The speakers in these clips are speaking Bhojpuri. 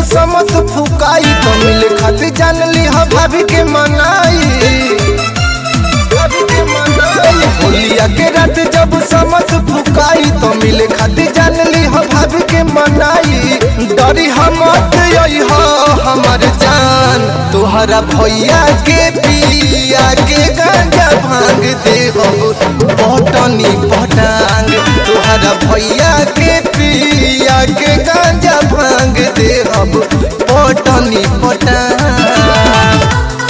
समत फुकाई तो मिले खातिर जान ली हो भाभी के मनाई। होलिया के रात जब समत फुकाई तो मिले खातिर जान ली हो भाभी के मनाई। डरी हम हो हमार जान तुहरा भैया के पिया के गांजा भांग दे हो पटनी पटांग। तुहरा भैया के पिया के गांजा भांग दे हो पटनी पटांग।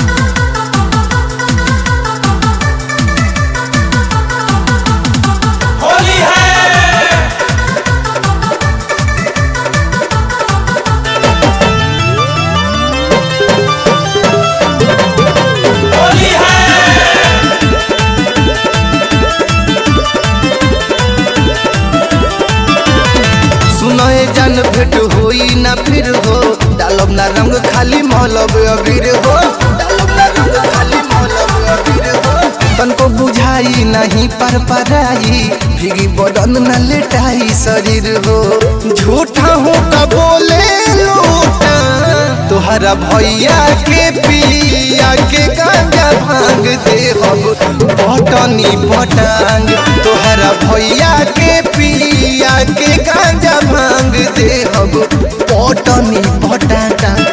सुनए जान भेट होई ना फिर हो डालब ना रंग खाली मौलब अबीर हो। डालब ना रंग खाली मौलब अबीर हो। तनको बुझाई नहीं पर पराई भीगी बदन न लेटाई शरीर हो। झूठा हो का बोले लोटा तुहरा भैया के पिया के गांजा भांग दे हो पटनी पटांग। तुहरा भैया के पिया के गांजा भांग दे हो पटनी पटांग।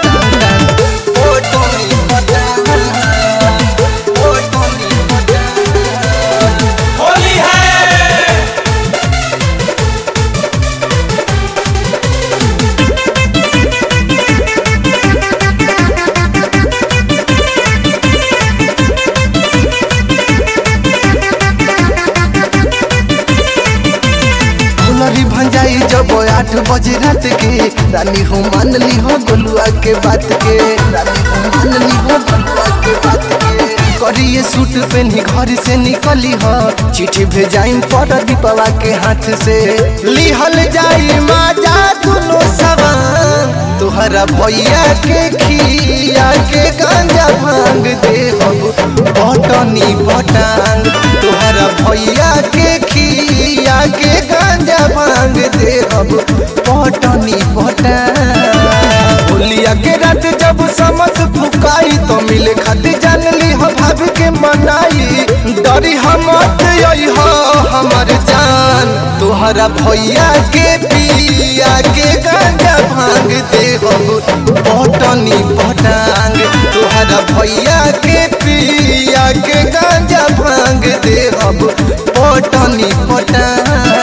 भंजाई जब 8 बजे रात के रानी हो मान ली हो गोलुआ के बात के। रानी हो मान ली हो गोलुआ के बात के। करिए सूट पहनी घर से निकली हो चिट्ठी भेजाई पर दीपवा के हाथ से। लिहल जाई माजा दुनो सवान तुहरा भैया के खिया के गांजा भांग दे हो पटनी पटांग। तुहरा भैया के खिया के गांजा भांग दे हो पटनी पटांग। होलिया के रात जब समत फुकाई तो मिले खातिर जान ली हो भाभी के मनाई। डरी हम हो हमार जान तुहरा भैया के पिया के गांजा भांग दे हो पटनी पटांग। तुहरा भैया के पिया के गांजा भांग दे हो पटनी पटांग।